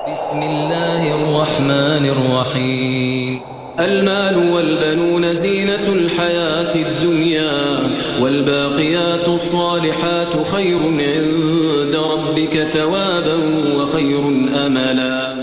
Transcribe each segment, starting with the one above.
بسم الله الرحمن الرحيم. المال والبنون زينة الحياة الدنيا، والباقيات الصالحات خير عند ربك ثوابا وخير أملا.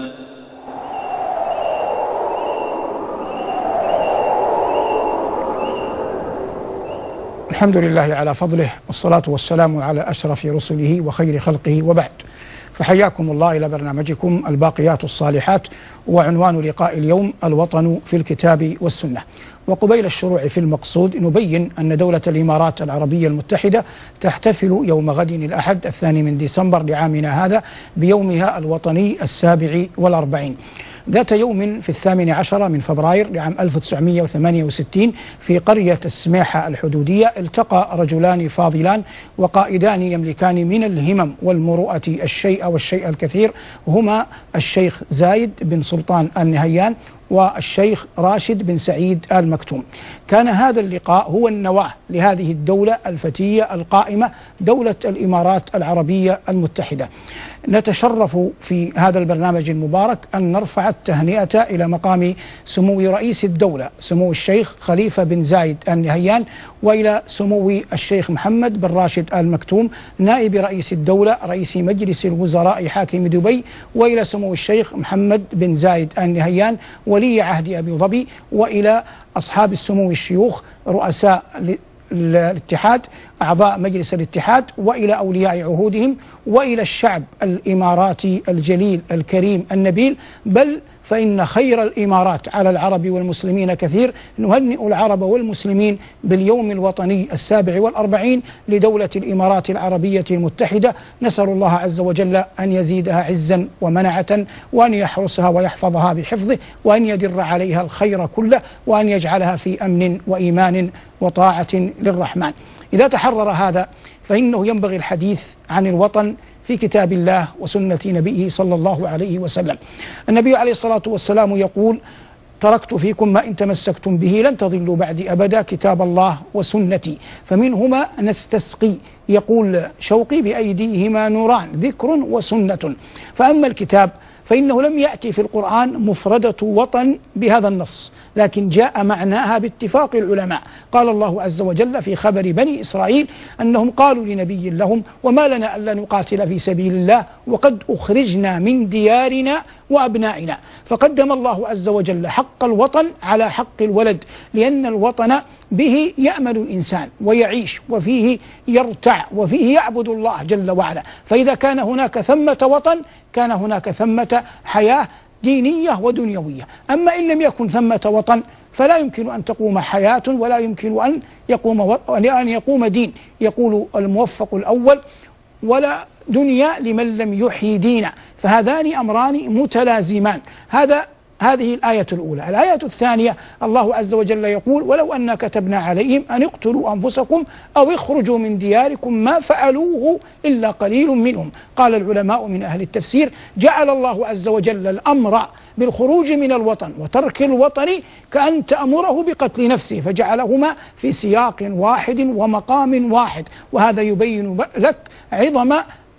الحمد لله على فضله، والصلاة والسلام على أشرف رسله وخير خلقه، وبعد. فحياكم الله إلى برنامجكم الباقيات الصالحات، وعنوان لقاء اليوم الوطن في الكتاب والسنة. وقبيل الشروع في المقصود نبين أن دولة الإمارات العربية المتحدة تحتفل يوم غد الأحد 2 ديسمبر لعامنا هذا بيومها الوطني 47 ذات يوم في 18 فبراير لعام 1968 في قرية السميحة الحدودية التقى رجلان فاضلان وقائدان يملكان من الهمم والمروءة الشيء والشيء الكثير، هما الشيخ زايد بن سلطان آل نهيان والشيخ راشد بن سعيد آل مكتوم. كان هذا اللقاء هو النواة لهذه الدولة الفتية القائمة، دولة الإمارات العربية المتحدة. نتشرف في هذا البرنامج المبارك أن نرفع التهنئة إلى مقام سمو رئيس الدولة سمو الشيخ خليفة بن زايد آل نهيان، وإلى سمو الشيخ محمد بن راشد آل مكتوم نائب رئيس الدولة رئيس مجلس الوزراء حاكم دبي، وإلى سمو الشيخ محمد بن زايد آل نهيان ولي عهد أبي ظبي، وإلى أصحاب السمو الشيوخ رؤساء الاتحاد أعضاء مجلس الاتحاد، وإلى أولياء عهودهم، وإلى الشعب الإماراتي الجليل الكريم النبيل. بل فإن خير الإمارات على العرب والمسلمين كثير. نهنئ العرب والمسلمين باليوم الوطني 47 لدولة الإمارات العربية المتحدة. نسأل الله عز وجل أن يزيدها عزا ومنعة، وأن يحرسها ويحفظها بحفظه، وأن يدر عليها الخير كله، وأن يجعلها في أمن وإيمان وطاعة للرحمن. إذا تحرر هذا فإنه ينبغي الحديث عن الوطن في كتاب الله وسنة نبيه صلى الله عليه وسلم. النبي عليه الصلاة والسلام يقول: تركت فيكم ما إن تمسكتم به لن تضلوا بعدي أبدا، كتاب الله وسنتي، فمنهما نستسقي. يقول شوقي: بأيديهما نوران، ذكر وسنة. فأما الكتاب فإنه لم يأتي في القرآن مفردة وطن بهذا النص، لكن جاء معناها باتفاق العلماء. قال الله عز وجل في خبر بني إسرائيل أنهم قالوا لنبي لهم: وما لنا ألا نقاتل في سبيل الله وقد أخرجنا من ديارنا وأبنائنا. فقدم الله عز وجل حق الوطن على حق الولد، لأن الوطن به يأمل الإنسان ويعيش، وفيه يرتع، وفيه يعبد الله جل وعلا. فإذا كان هناك ثمة وطن كان هناك ثمة حياة دينية ودنيوية. أما إن لم يكن ثمة وطن فلا يمكن أن تقوم حياة، ولا يمكن أن يقوم دين. يقول الموفق الأول: ولا دنيا لمن لم يحيي دينا. فهذان أمران متلازمان. هذه الآية الأولى. الآية الثانية الله عز وجل يقول: ولو أن كتبنا عليهم أن اقتلوا أنفسكم أو اخرجوا من دياركم ما فعلوه إلا قليل منهم. قال العلماء من أهل التفسير: جعل الله عز وجل الأمر بالخروج من الوطن وترك الوطن كأن تأمره بقتل نفسه، فجعلهما في سياق واحد ومقام واحد. وهذا يبين لك عظم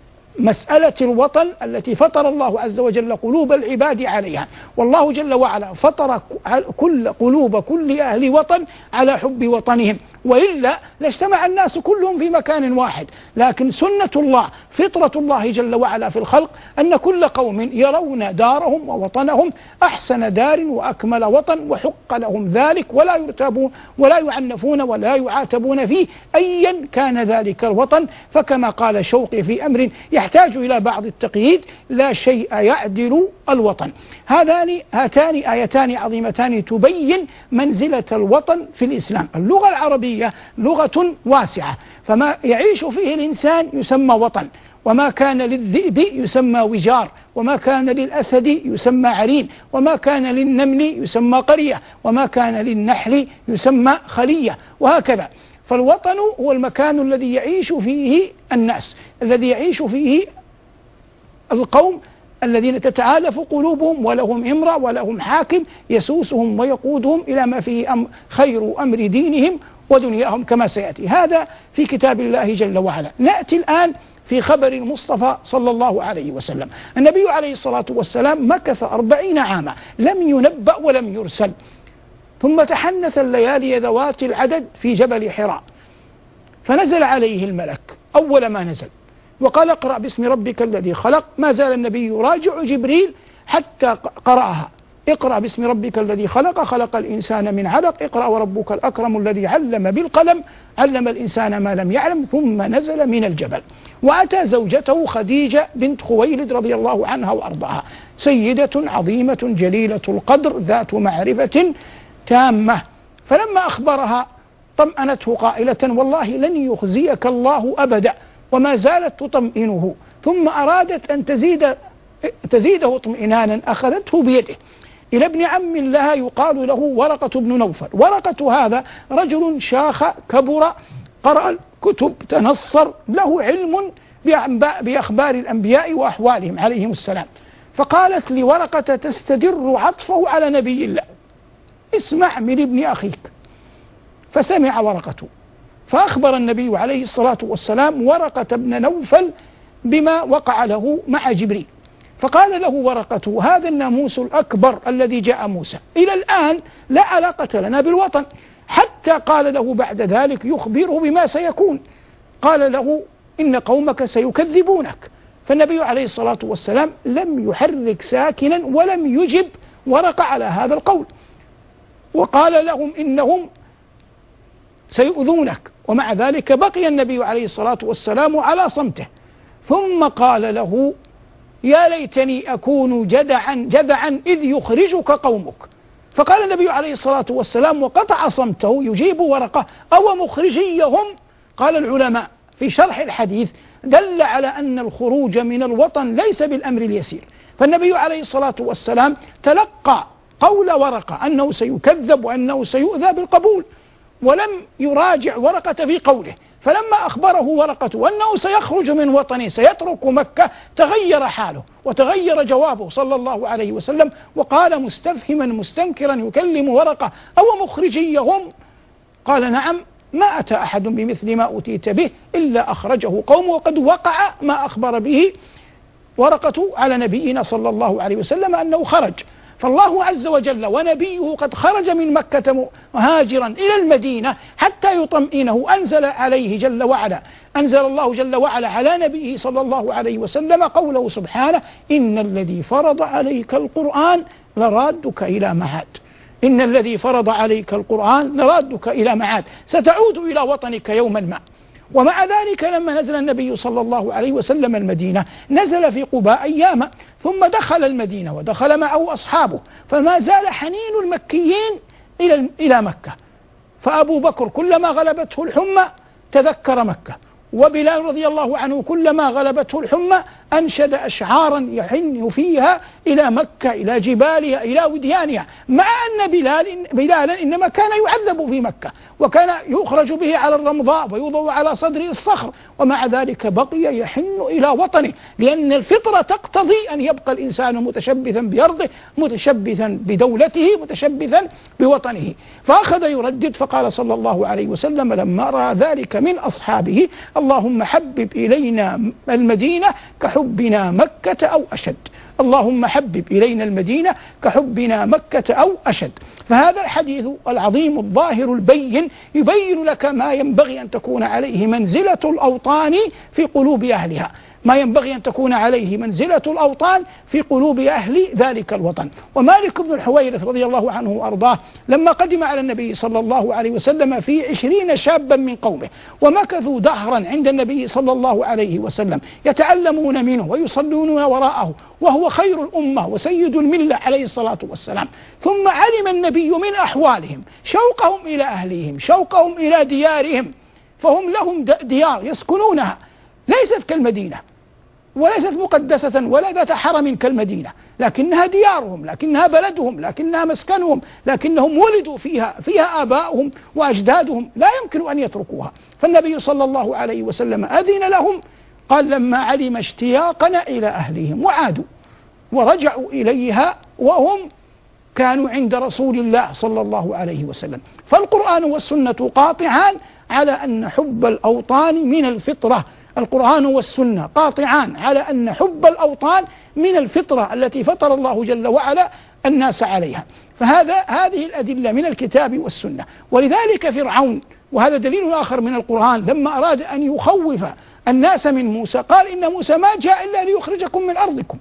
مسألة الوطن التي فطر الله عز وجل قلوب العباد عليها. والله جل وعلا فطر قلوب كل أهل وطن على حب وطنهم، وإلا لاجتمع الناس كلهم في مكان واحد. لكن سنة الله، فطرة الله جل وعلا في الخلق، أن كل قوم يرون دارهم ووطنهم أحسن دار وأكمل وطن، وحق لهم ذلك، ولا يرتابون ولا يعنفون ولا يعاتبون فيه أيا كان ذلك الوطن. فكما قال شوقي في أمر يحتاج إلى بعض التقييد: لا شيء يعدل الوطن. هاتان آيتان عظيمتان تبين منزلة الوطن في الإسلام. اللغة العربية لغة واسعة، فما يعيش فيه الإنسان يسمى وطن، وما كان للذئب يسمى وجار، وما كان للأسد يسمى عرين، وما كان للنمل يسمى قرية، وما كان للنحل يسمى خلية، وهكذا. فالوطن هو المكان الذي يعيش فيه الناس، الذي يعيش فيه القوم الذين تتآلف قلوبهم، ولهم إمرة ولهم حاكم يسوسهم ويقودهم إلى ما فيه خير أمر دينهم ودنياهم كما سيأتي. هذا في كتاب الله جل وعلا. نأتي الآن في خبر المصطفى صلى الله عليه وسلم. النبي عليه الصلاة والسلام مكث 40 عاما لم ينبأ ولم يرسل، ثم تحنث الليالي ذوات العدد في جبل حراء، فنزل عليه الملك أول ما نزل وقال اقرأ باسم ربك الذي خلق. ما زال النبي يراجع جبريل حتى قرأها، اقرأ باسم ربك الذي خلق، خلق الإنسان من علق، اقرأ وربك الأكرم الذي علم بالقلم، علم الإنسان ما لم يعلم. ثم نزل من الجبل وأتى زوجته خديجة بنت خويلد رضي الله عنها وأرضاها، سيدة عظيمة جليلة القدر ذات معرفة تامة، فلما أخبرها طمأنته قائلة والله لن يخزيك الله أبدا، وما زالت تطمئنه. ثم أرادت أن تزيده اطمئنانا، أخذته بيده إلى ابن عم لها يقال له ورقة بن نوفل. ورقة هذا رجل شاخ كبر، قرأ الكتب، تنصر، له علم بأخبار الأنبياء وأحوالهم عليهم السلام. فقالت لورقة تستدر عطفه على نبي الله اسمع من ابن أخيك. فسمع ورقته، فأخبر النبي عليه الصلاة والسلام ورقة بن نوفل بما وقع له مع جبريل. فقال له ورقة هذا الناموس الأكبر الذي جاء موسى، إلى الآن لا علاقة لنا بالوطن، حتى قال له بعد ذلك يخبره بما سيكون، قال له إن قومك سيكذبونك. فالنبي عليه الصلاة والسلام لم يحرك ساكنا ولم يجب ورقة على هذا القول، وقال لهم إنهم سيؤذونك، ومع ذلك بقي النبي عليه الصلاة والسلام على صمته. ثم قال له يا ليتني أكون جذعا إذ يخرجك قومك. فقال النبي عليه الصلاة والسلام وقطع صمته يجيب ورقة أو مخرجيهم. قال العلماء في شرح الحديث دل على أن الخروج من الوطن ليس بالأمر اليسير، فالنبي عليه الصلاة والسلام تلقى قول ورقة أنه سيكذب وأنه سيؤذى بالقبول، ولم يراجع ورقة في قوله. فلما أخبره ورقة أنه سيخرج من وطنه سيترك مكة تغير حاله وتغير جوابه صلى الله عليه وسلم، وقال مستفهما مستنكرا يكلم ورقة أو مخرجيهم، قال نعم ما أتى أحد بمثل ما أتيت به إلا أخرجه قومه، وقد وقع ما أخبر به ورقة على نبينا صلى الله عليه وسلم أنه خرج. فالله عز وجل ونبيه قد خرج من مكة مهاجرا إلى المدينة حتى يطمئنه، أنزل الله جل وعلا على نبيه صلى الله عليه وسلم قوله سبحانه إن الذي فرض عليك القرآن لرادك إلى معاد، إن الذي فرض عليك القرآن لرادك إلى معاد، ستعود إلى وطنك يوما ما. ومع ذلك لما نزل النبي صلى الله عليه وسلم المدينة نزل في قباء أياما، ثم دخل المدينة ودخل معه أصحابه، فما زال حنين المكيين إلى مكة. فأبو بكر كلما غلبته الحمى تذكر مكة، وبلال رضي الله عنه كلما غلبته الحمى أنشد أشعارا يحن فيها إلى مكة، إلى جبالها، إلى وديانها، مع أن بلالا إنما كان يعذب في مكة وكان يخرج به على الرمضاء ويوضع على صدره الصخر، ومع ذلك بقي يحن إلى وطنه، لأن الفطرة تقتضي أن يبقى الإنسان متشبثا بأرضه، متشبثا بدولته، متشبثا بوطنه. فأخذ يردد، فقال صلى الله عليه وسلم لما رأى ذلك من أصحابه اللهم حبب إلينا المدينة كحبنا مكة أو أشد، اللهم حبب إلينا المدينة كحبنا مكة أو أشد. فهذا الحديث العظيم الظاهر البين يبين لك ما ينبغي أن تكون عليه منزلة الأوطان في قلوب أهلها، ما ينبغي أن تكون عليه منزلة الأوطان في قلوب أهل ذلك الوطن. ومالك بن الحويرث رضي الله عنه وأرضاه لما قدم على النبي صلى الله عليه وسلم في 20 شابا من قومه، ومكثوا دهرا عند النبي صلى الله عليه وسلم يتعلمون منه ويصلون وراءه، وهو خير الأمة وسيد الملة عليه الصلاة والسلام. ثم علم النبي من أحوالهم، شوقهم إلى أهليهم، شوقهم إلى ديارهم، فهم لهم ديار يسكنونها ليست كالمدينة وليست مقدسة ولا ذات حرم كالمدينة، لكنها ديارهم، لكنها بلدهم، لكنها مسكنهم، لكنهم ولدوا فيها آباؤهم وأجدادهم، لا يمكن أن يتركوها. فالنبي صلى الله عليه وسلم أذن لهم، قال لما علم اشتياقنا إلى أهلهم وعادوا ورجعوا إليها وهم كانوا عند رسول الله صلى الله عليه وسلم. فالقرآن والسنة قاطعان على أن حب الأوطان من الفطرة القرآن والسنة قاطعان على أن حب الأوطان من الفطرة التي فطر الله جل وعلا الناس عليها. هذه الأدلة من الكتاب والسنة. ولذلك فرعون، وهذا دليل آخر من القرآن، لما أراد أن يخوف الناس من موسى قال إن موسى ما جاء إلا ليخرجكم من أرضكم.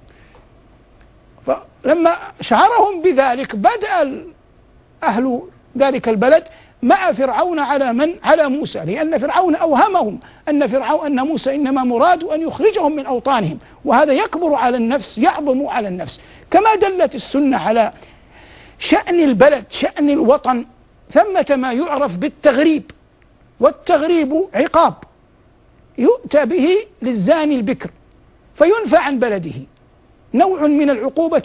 فلما شعرهم بذلك بدأ أهل ذلك البلد مع فرعون على موسى، لأن فرعون أوهمهم أن موسى إنما مراد أن يخرجهم من أوطانهم، وهذا يكبر على النفس، يعظم على النفس. كما دلت السنة على شأن البلد، شأن الوطن، ثمة ما يعرف بالتغريب، والتغريب عقاب يؤتى به للزاني البكر فينفى عن بلده، نوع من العقوبة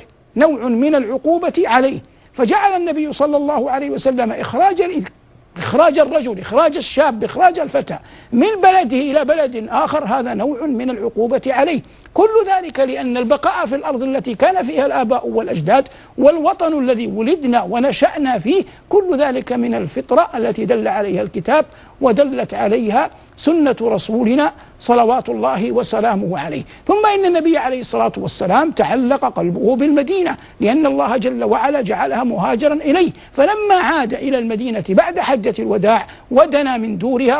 عليه. فجعل النبي صلى الله عليه وسلم إخراج الرجل، إخراج الشاب، إخراج الفتى من بلده إلى بلد آخر، هذا نوع من العقوبة عليه. كل ذلك لأن البقاء في الأرض التي كان فيها الآباء والأجداد والوطن الذي ولدنا ونشأنا فيه، كل ذلك من الفطرة التي دل عليها الكتاب ودلت عليها سنة رسولنا صلوات الله وسلامه عليه. ثم إن النبي عليه الصلاة والسلام تعلق قلبه بالمدينة، لأن الله جل وعلا جعلها مهاجرا إليه. فلما عاد إلى المدينة بعد حجة الوداع ودنا من دورها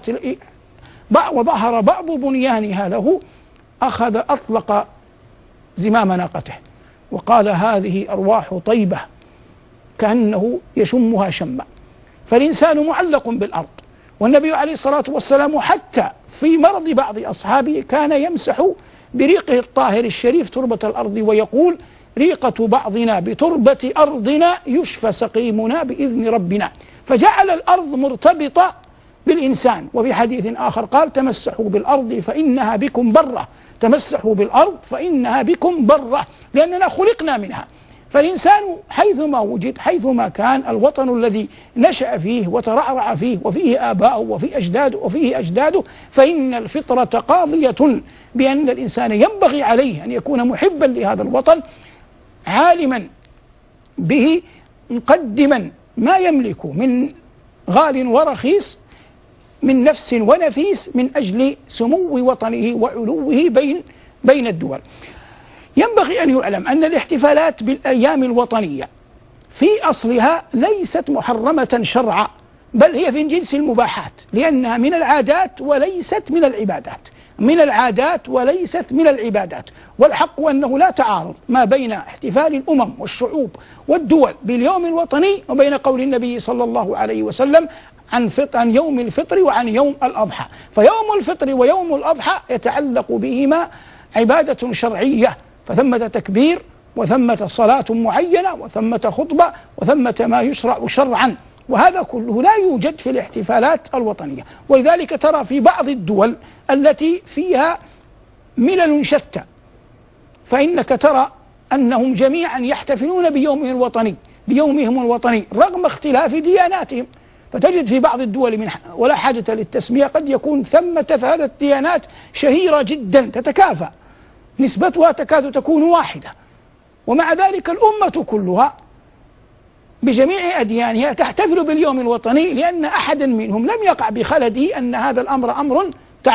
وظهر بعض بنيانها له، أطلق زمام ناقته وقال هذه أرواح طيبة، كأنه يشمها شما. فالإنسان معلق بالأرض، والنبي عليه الصلاة والسلام حتى في مرض بعض أصحابه كان يمسح بريقه الطاهر الشريف تربة الأرض ويقول ريقة بعضنا بتربة أرضنا يشفى سقيمنا بإذن ربنا. فجعل الأرض مرتبطة بالإنسان. وفي حديث آخر قال تمسحوا بالأرض فإنها بكم برة، تمسحوا بالأرض فإنها بكم برة، لأننا خلقنا منها. فالإنسان حيثما وجد، حيثما كان، الوطن الذي نشأ فيه وترعرع فيه وفيه آباؤه وفيه أجداده، فإن الفطرة قاضية بأن الإنسان ينبغي عليه أن يكون محبا لهذا الوطن، عالما به، مقدما ما يملك من غال ورخيص، من نفس ونفيس، من أجل سمو وطنه وعلوه بين الدول. ينبغي أن يعلم أن الاحتفالات بالأيام الوطنية في أصلها ليست محرمة شرعا، بل هي في جنس المباحات، لأنها من العادات وليست من العبادات. والحق أنه لا تعارض ما بين احتفال الأمم والشعوب والدول باليوم الوطني وبين قول النبي صلى الله عليه وسلم عن يوم الفطر وعن يوم الأضحى. فيوم الفطر ويوم الأضحى يتعلق بهما عبادة شرعية، فثمة تكبير وثمة صلاة معينة وثمة خطبة وثمة ما يشرع شرعا، وهذا كله لا يوجد في الاحتفالات الوطنية. ولذلك ترى في بعض الدول التي فيها ملل شتى، فإنك ترى أنهم جميعا يحتفلون بيومهم الوطني رغم اختلاف دياناتهم. فتجد في بعض الدول ولا حاجة للتسمية قد يكون ثمة هذه الديانات شهيرة جدا تتكافأ، نسبتها تكاد تكون واحدة، ومع ذلك الأمة كلها بجميع أديانها تحتفل باليوم الوطني، لأن أحدا منهم لم يقع بخلده أن هذا الأمر أمر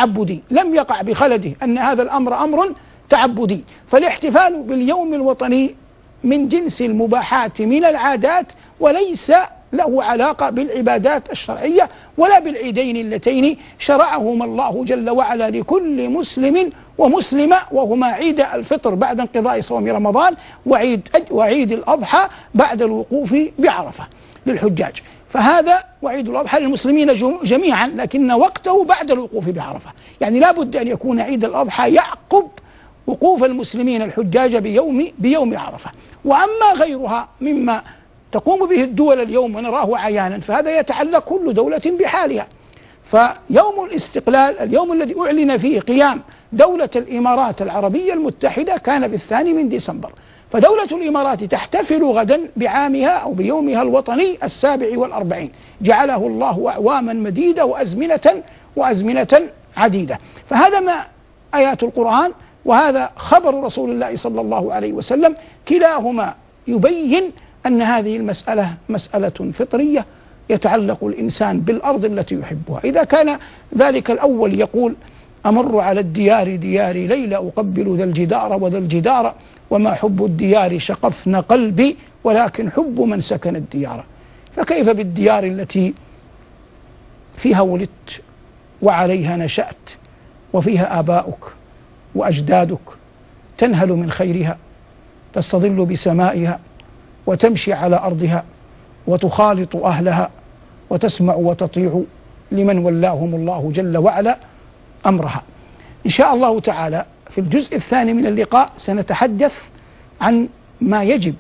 تعبدي، فالاحتفال باليوم الوطني من جنس المباحات من العادات، وليس له علاقة بالعبادات الشرعية ولا بالعيدين اللتين شرعهما الله جل وعلا لكل مسلم ومسلمة، وهما عيد الفطر بعد انقضاء صوم رمضان وعيد الأضحى بعد الوقوف بعرفة للحجاج. فهذا وعيد الأضحى للمسلمين جميعا، لكن وقته بعد الوقوف بعرفة، يعني لا بد أن يكون عيد الأضحى يعقب وقوف المسلمين الحجاج بيوم عرفة. وأما غيرها مما تقوم به الدول اليوم ونراه عيانا فهذا يتعلق كل دولة بحالها. فيوم الاستقلال، اليوم الذي أعلن فيه قيام دولة الإمارات العربية المتحدة، كان في 2 ديسمبر، فدولة الإمارات تحتفل غدا بعامها أو بيومها الوطني 47، جعله الله أعواما مديدة وأزمنة عديدة. فهذا ما آيات القرآن وهذا خبر رسول الله صلى الله عليه وسلم، كلاهما يبين أن هذه المسألة مسألة فطرية يتعلق الإنسان بالأرض التي يحبها. إذا كان ذلك الأول يقول أمر على الديار دياري ليلى أقبل ذا الجدار وذا الجدار وما حب الديار شقفن قلبي ولكن حب من سكن الديار. فكيف بالديار التي فيها ولدت وعليها نشأت وفيها آباؤك وأجدادك، تنهل من خيرها، تستظل بسمائها، وتمشي على أرضها، وتخالط أهلها، وتسمع وتطيع لمن ولاهم الله جل وعلا أمرها. إن شاء الله تعالى في الجزء الثاني من اللقاء سنتحدث عن ما يجب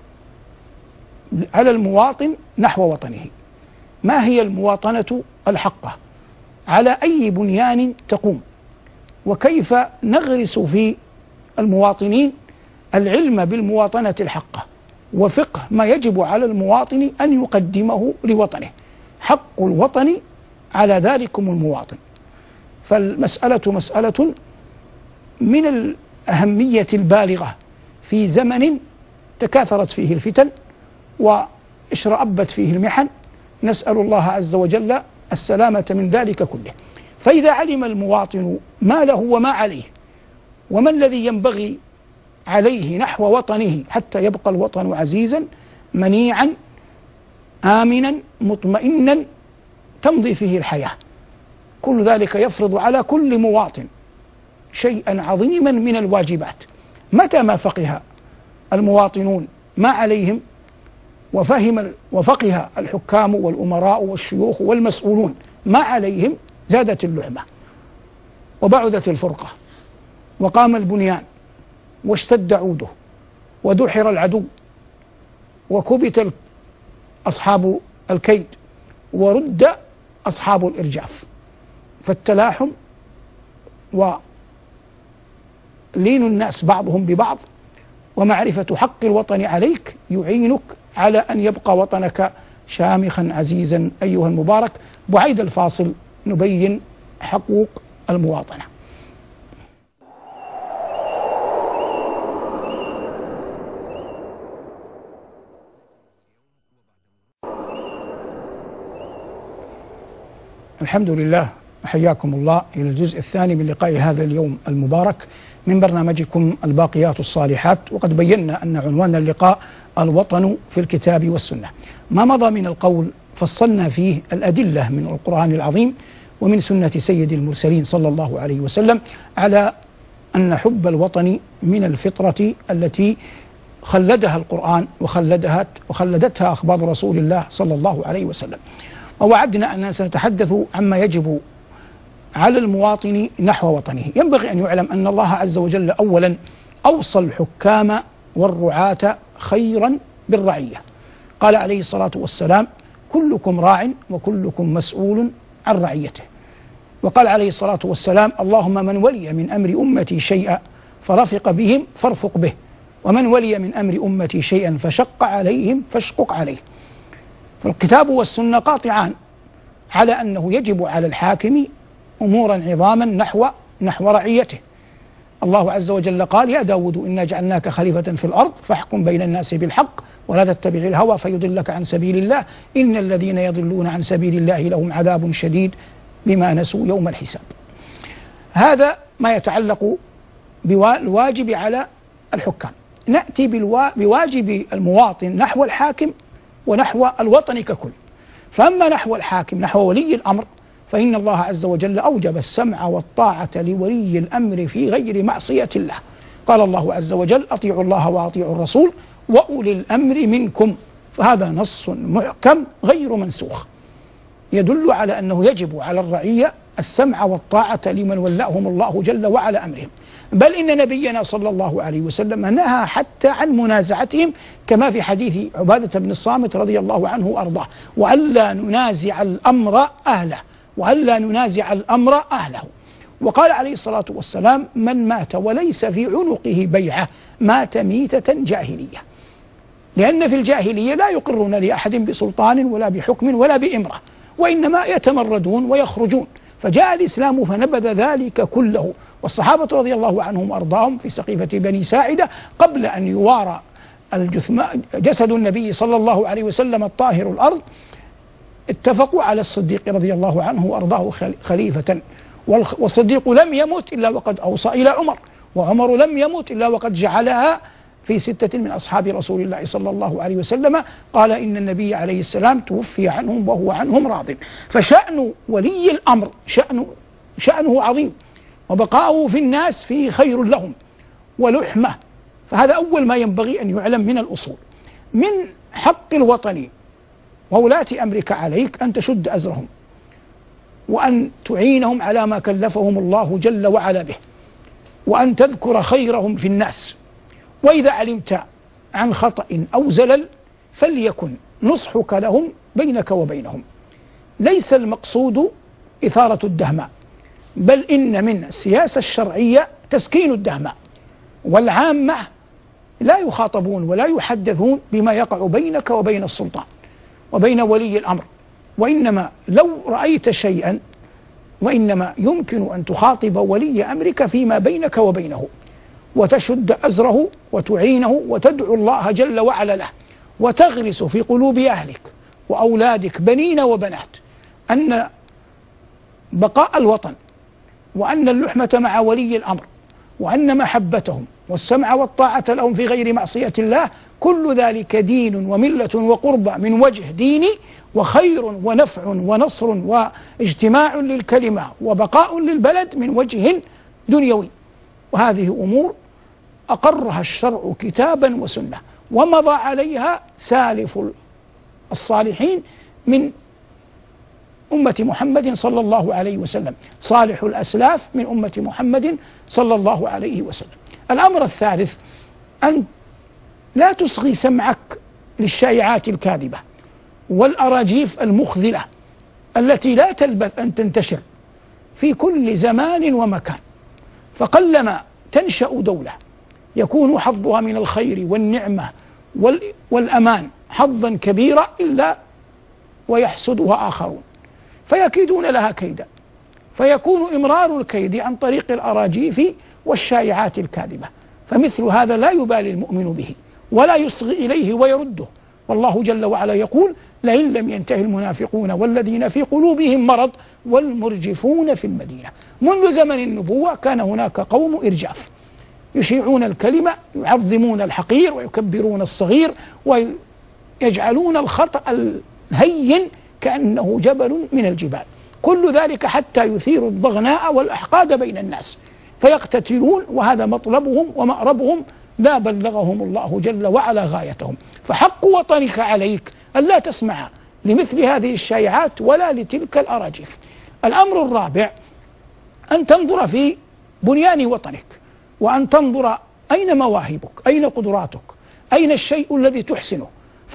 على المواطن نحو وطنه. ما هي المواطنة الحقة؟ على أي بنيان تقوم؟ وكيف نغرس في المواطنين العلم بالمواطنة الحقة وفقه ما يجب على المواطن أن يقدمه لوطنه. حق الوطن على ذلكم المواطن. فالمسألة مسألة من الأهمية البالغة في زمن تكاثرت فيه الفتن واشرأبت فيه المحن، نسأل الله عز وجل السلامة من ذلك كله. فإذا علم المواطن ما له وما عليه وما الذي ينبغي عليه نحو وطنه حتى يبقى الوطن عزيزا منيعا آمنا مطمئنا تمضي فيه الحياة، كل ذلك يفرض على كل مواطن شيئا عظيما من الواجبات. متى ما فقه المواطنون ما عليهم وفقه الحكام والأمراء والشيوخ والمسؤولون ما عليهم، زادت اللعبة وبعدت الفرقة وقام البنيان واشتد عوده ودحر العدو وكبت أصحاب الكيد ورد أصحاب الإرجاف. فالتلاحم ولين الناس بعضهم ببعض ومعرفة حق الوطن عليك يعينك على أن يبقى وطنك شامخا عزيزا. أيها المبارك، بعيد الفاصل نبين حقوق المواطنة. الحمد لله، حياكم الله إلى الجزء الثاني من لقاء هذا اليوم المبارك من برنامجكم الباقيات الصالحات. وقد بينا أن عنوان اللقاء الوطن في الكتاب والسنة. ما مضى من القول فصلنا فيه الأدلة من القرآن العظيم ومن سنة سيد المرسلين صلى الله عليه وسلم على أن حب الوطن من الفطرة التي خلدها القرآن وخلدتها أخبار رسول الله صلى الله عليه وسلم. ووعدنا أننا سنتحدث عما يجب على المواطن نحو وطنه. ينبغي أن يعلم أن الله عز وجل أولا أوصى الحكام والرعاة خيرا بالرعية. قال عليه الصلاة والسلام: كلكم راع وكلكم مسؤول عن رعيته. وقال عليه الصلاة والسلام: اللهم من ولي من أمر أمتي شيئا فرفق بهم فارفق به، ومن ولي من أمر أمتي شيئا فشق عليهم فاشقق عليه. فالكتاب والسنة قاطعان على أنه يجب على الحاكم أمورا عظاما نحو رعيته. الله عز وجل قال: يا داود إنا جعلناك خليفة في الأرض فاحكم بين الناس بالحق ولا تتبع الهوى فيضلك عن سبيل الله إن الذين يضلون عن سبيل الله لهم عذاب شديد بما نسوا يوم الحساب. هذا ما يتعلق بالواجب على الحكام. نأتي بواجب المواطن نحو الحاكم ونحو الوطن ككل. فأما نحو الحاكم نحو ولي الأمر فإن الله عز وجل أوجب السمع والطاعة لولي الأمر في غير معصية الله. قال الله عز وجل: أطيعوا الله وأطيعوا الرسول وأولي الأمر منكم. فهذا نص محكم غير منسوخ يدل على أنه يجب على الرعية السمع والطاعة لمن ولاهم الله جل وعلا أمرهم. بل إن نبينا صلى الله عليه وسلم نهى حتى عن منازعتهم كما في حديث عبادة بن الصامت رضي الله عنه وأرضاه: وألا ننازع الأمر أهله. وقال عليه الصلاة والسلام: من مات وليس في عنقه بيعة مات ميتة جاهلية. لأن في الجاهلية لا يقرون لأحد بسلطان ولا بحكم ولا بإمرة، وإنما يتمردون ويخرجون. فجاء الإسلام فنبذ ذلك كله. والصحابة رضي الله عنهم وأرضاهم في سقيفة بني ساعدة قبل أن يوارى جسد النبي صلى الله عليه وسلم الطاهر الأرض اتفقوا على الصديق رضي الله عنه وأرضاه خليفة، والصديق لم يمت إلا وقد أوصى إلى عمر، وعمر لم يمت إلا وقد جعلها في 6 من أصحاب رسول الله صلى الله عليه وسلم، قال إن النبي عليه السلام توفي عنهم وهو عنهم راض. فشأن ولي الأمر شأنه عظيم، وبقاؤه في الناس فيه خير لهم ولحمة. فهذا أول ما ينبغي أن يعلم من الأصول. من حق الوطني وولاة أمرك عليك أن تشد أزرهم، وأن تعينهم على ما كلفهم الله جل وعلا به، وأن تذكر خيرهم في الناس. وإذا علمت عن خطأ أو زلل فليكن نصحك لهم بينك وبينهم. ليس المقصود إثارة الدهماء، بل إن من السياسة الشرعية تسكين الدهماء، والعامة لا يخاطبون ولا يحدثون بما يقع بينك وبين السلطان وبين ولي الأمر. وإنما لو رأيت شيئا، وإنما يمكن أن تخاطب ولي أمرك فيما بينك وبينه، وتشد أزره وتعينه وتدعو الله جل وعلا له، وتغرس في قلوب أهلك وأولادك بنين وبنات أن بقاء الوطن، وأن اللحمة مع ولي الأمر، وأن محبتهم والسمع والطاعة لهم في غير معصية الله، كل ذلك دين وملة وقربى من وجه ديني، وخير ونفع ونصر واجتماع للكلمة وبقاء للبلد من وجه دنيوي. وهذه أمور أقرها الشرع كتابا وسنة، ومضى عليها سالف الصالحين من أمة محمد صلى الله عليه وسلم، صالح الأسلاف من أمة محمد صلى الله عليه وسلم. الأمر الثالث أن لا تصغي سمعك للشائعات الكاذبة والأراجيف المخذلة التي لا تلبث أن تنتشر في كل زمان ومكان. فقلما تنشأ دولة يكون حظها من الخير والنعمة والأمان حظا كبيرا إلا ويحسدها آخرون فيكيدون لها كيدا، فيكون إمرار الكيد عن طريق الأراجيف والشائعات الكاذبة. فمثل هذا لا يبالي المؤمن به ولا يصغي إليه ويرده. والله جل وعلا يقول: لئن لم ينتهي المنافقون والذين في قلوبهم مرض والمرجفون في المدينة. منذ زمن النبوة كان هناك قوم إرجاف يشيعون الكلمة، يعظمون الحقير ويكبرون الصغير، ويجعلون الخطأ الهين كأنه جبل من الجبال. كل ذلك حتى يثيروا الضغناء والأحقاد بين الناس فيقتتلون، وهذا مطلبهم ومأربهم، لا بلغهم الله جل وعلا غايتهم. فحق وطنك عليك ألا تسمع لمثل هذه الشائعات ولا لتلك الأراجيف. الأمر الرابع أن تنظر في بنيان وطنك، وأن تنظر أين مواهبك، أين قدراتك، أين الشيء الذي تحسنه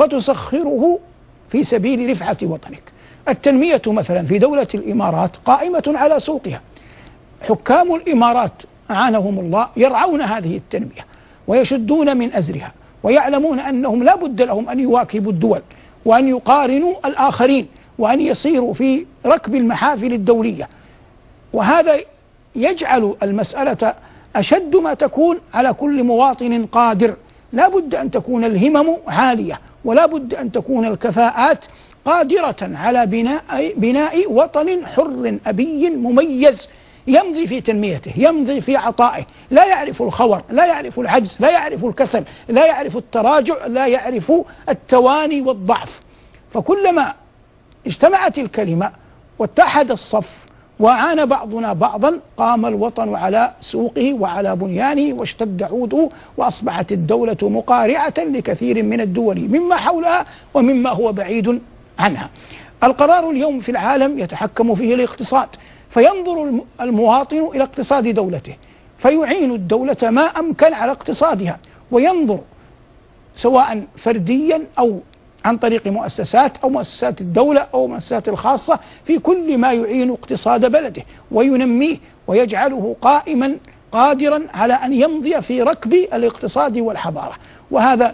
فتسخره في سبيل رفعة وطنك. التنمية مثلا في دولة الإمارات قائمة على سوقها، حكام الإمارات أعانهم الله يرعون هذه التنمية ويشدون من أزرها، ويعلمون أنهم لا بد لهم أن يواكبوا الدول وأن يقارنوا الآخرين وأن يصيروا في ركب المحافل الدولية. وهذا يجعل المسألة أشد ما تكون على كل مواطن قادر. لا بد أن تكون الهمم عالية، ولا بد أن تكون الكفاءات قادرة على بناء وطن حر أبي مميز يمضي في تنميته، يمضي في عطائه، لا يعرف الخور، لا يعرف العجز، لا يعرف الكسل، لا يعرف التراجع، لا يعرف التواني والضعف. فكلما اجتمعت الكلمة واتحد الصف وعان بعضنا بعضا قام الوطن على سوقه وعلى بنيانه واشتد عوده، وأصبحت الدولة مقارعة لكثير من الدول مما حولها ومما هو بعيد عنها. القرار اليوم في العالم يتحكم فيه الاقتصاد، فينظر المواطن إلى اقتصاد دولته فيعين الدولة ما أمكن على اقتصادها، وينظر سواء فرديا أو عن طريق مؤسسات أو مؤسسات الدولة أو مؤسسات الخاصة في كل ما يعين اقتصاد بلده وينميه ويجعله قائما قادرا على أن يمضي في ركب الاقتصاد والحضارة. وهذا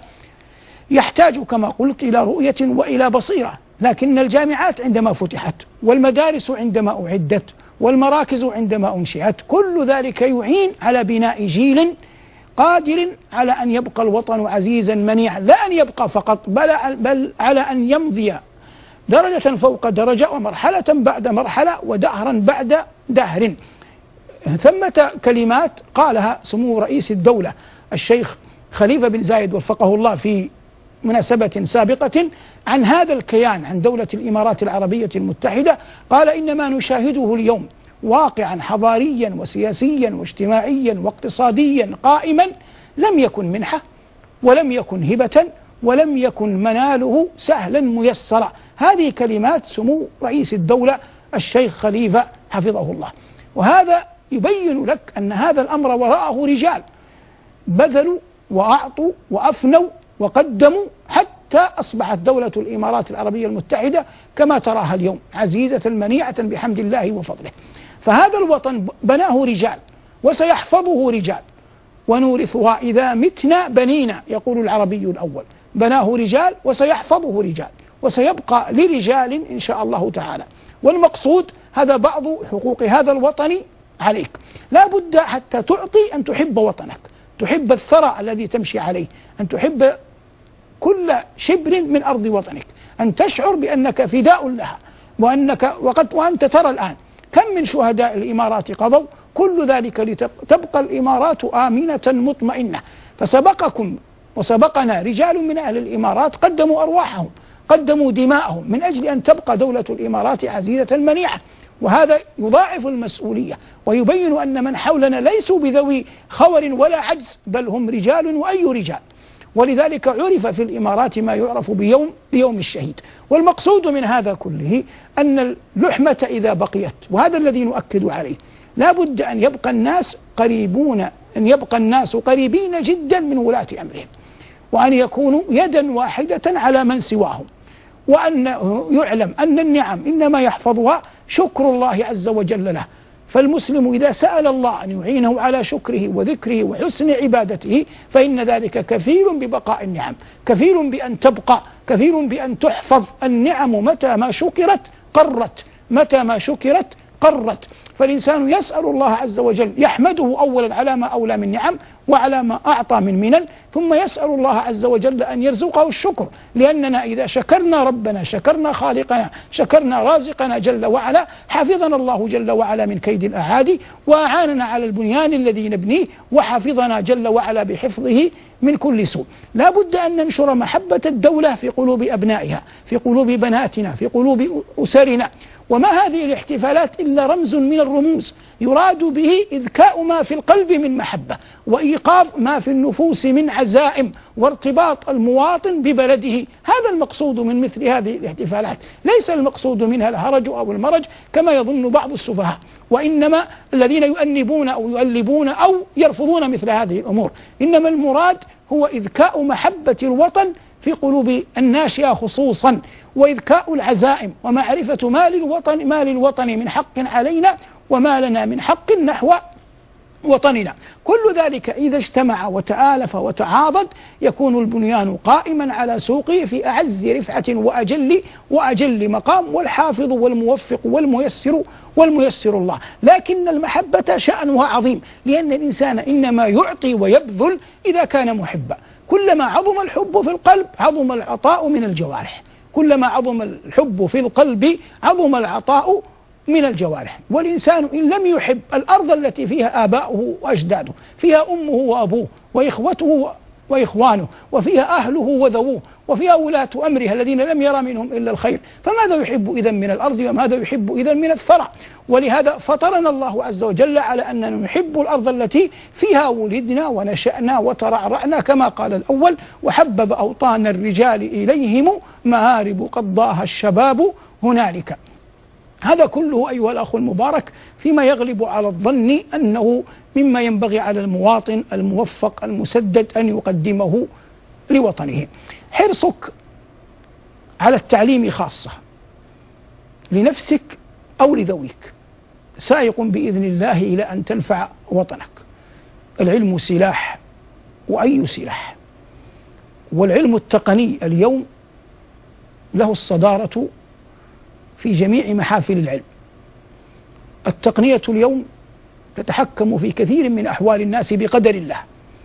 يحتاج كما قلت إلى رؤية وإلى بصيرة. لكن الجامعات عندما فتحت، والمدارس عندما أعدت، والمراكز عندما أنشئت، كل ذلك يعين على بناء جيل قادر على أن يبقى الوطن عزيزا منيعا، لا أن يبقى فقط بل على أن يمضي درجة فوق درجة ومرحلة بعد مرحلة ودهرا بعد دهر. ثمة كلمات قالها سمو رئيس الدولة الشيخ خليفة بن زايد وفقه الله في مناسبة سابقة عن هذا الكيان، عن دولة الإمارات العربية المتحدة. قال: إن ما نشاهده اليوم واقعا حضاريا وسياسيا واجتماعيا واقتصاديا قائما لم يكن منحة ولم يكن هبة ولم يكن مناله سهلا ميسرا. هذه كلمات سمو رئيس الدولة الشيخ خليفة حفظه الله. وهذا يبين لك أن هذا الأمر وراءه رجال بذلوا وأعطوا وأفنوا وقدموا حتى أصبحت دولة الإمارات العربية المتحدة كما تراها اليوم، عزيزة منيعة بحمد الله وفضله. فهذا الوطن بناه رجال وسيحفظه رجال، ونورثها إذا متنا بنينا، يقول العربي الأول. بناه رجال وسيحفظه رجال، وسيبقى لرجال إن شاء الله تعالى. والمقصود هذا بعض حقوق هذا الوطن عليك. لا بد حتى تعطي أن تحب وطنك، تحب الثرى الذي تمشي عليه، أن تحب كل شبر من أرض وطنك، أن تشعر بأنك فداء لها، وأنت ترى الآن كم من شهداء الإمارات قضوا، كل ذلك لتبقى الإمارات آمنة مطمئنة. فسبقكم وسبقنا رجال من أهل الإمارات قدموا أرواحهم، قدموا دماءهم من أجل أن تبقى دولة الإمارات عزيزة منيعة. وهذا يضاعف المسؤولية ويبين أن من حولنا ليسوا بذوي خور ولا عجز، بل هم رجال وأي رجال. ولذلك عرف في الإمارات ما يعرف بيوم الشهيد. والمقصود من هذا كله أن اللحمة إذا بقيت، وهذا الذي نؤكد عليه، لا بد أن يبقى الناس قريبين جدا من ولاة أمرهم، وأن يكونوا يدا واحدة على من سواهم، وأن يعلم أن النعم إنما يحفظها شكر الله عز وجل له. فالمسلم إذا سأل الله أن يعينه على شكره وذكره وحسن عبادته فإن ذلك كفيل ببقاء النعم، كفيل بأن تبقى، كفيل بأن تحفظ. النعم متى ما شكرت قرت، متى ما شكرت قرت. فالإنسان يسأل الله عز وجل، يحمده أولا على ما أولى من نعم وعلى ما أعطى من منن، ثم يسأل الله عز وجل أن يرزقه الشكر، لأننا إذا شكرنا ربنا، شكرنا خالقنا، شكرنا رازقنا جل وعلا، حفظنا الله جل وعلا من كيد الأعادي، وأعاننا على البنيان الذي نبنيه، وحفظنا جل وعلا بحفظه من كل سوء. لا بد أن ننشر محبة الدولة في قلوب أبنائها، في قلوب بناتنا، في قلوب أسرنا. وما هذه الاحتفالات إلا رمز من الرموز يراد به إذكاء ما في القلب من محبة، وإيقاظ ما في النفوس من عزائم، وارتباط المواطن ببلده. هذا المقصود من مثل هذه الاحتفالات، ليس المقصود منها الهرج أو المرج كما يظن بعض السفهاء، وإنما الذين يؤنبون أو يؤلبون أو يرفضون مثل هذه الأمور. إنما المراد هو إذكاء محبة الوطن في قلوب الناشئة خصوصا، وإذكاء العزائم، ومعرفة ما للوطن من حق علينا وما لنا من حق نحو وطننا. كل ذلك إذا اجتمع وتآلف وتعاضد يكون البنيان قائما على سوقه في أعز رفعة وأجل مقام، والحافظ والموفق والميسر الله. لكن المحبة شأنها عظيم، لأن الإنسان إنما يعطي ويبذل إذا كان محبا. كلما عظم الحب في القلب عظم العطاء من الجوارح، كلما عظم الحب في القلب عظم العطاء من الجوارح. والإنسان إن لم يحب الأرض التي فيها آباؤه وأجداده، فيها أمه وأبوه وإخوته وإخوانه، وفيها أهله وذووه، وفيها ولاة أمرها الذين لم يرى منهم إلا الخير، فماذا يحب إذن من الأرض، وماذا يحب إذن من الثرى؟ ولهذا فطرنا الله عز وجل على أننا نحب الأرض التي فيها ولدنا ونشأنا وترعرعنا، كما قال الأول: وحبب أوطان الرجال إليهم مآرب قضاها الشباب هنالك. هذا كله أيها الأخ المبارك فيما يغلب على الظن أنه مما ينبغي على المواطن الموفق المسدد أن يقدمه لوطنه. حرصك على التعليم خاصة لنفسك أو لذويك سائق بإذن الله إلى أن تنفع وطنك. العلم سلاح، وأي سلاح. والعلم التقني اليوم له الصدارة في جميع محافل العلم. التقنية اليوم تتحكم في كثير من أحوال الناس بقدر الله،